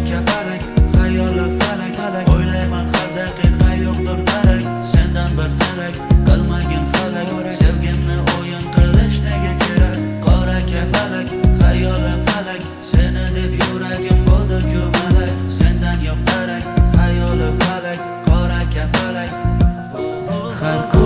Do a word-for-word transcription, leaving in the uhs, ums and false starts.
kapalak, xayoli falak, falak. O'ylayman har daqiqa yo'qdir darak, sendan bir talak, qilmagin falak. Sevgimni o'yin qilish nega kerak? Qora kapalak, xayoli falak, seni deb yuragim bo'ldi ko'malak. Sendan yo'q darak, xayoli falak, qora kapalak. Har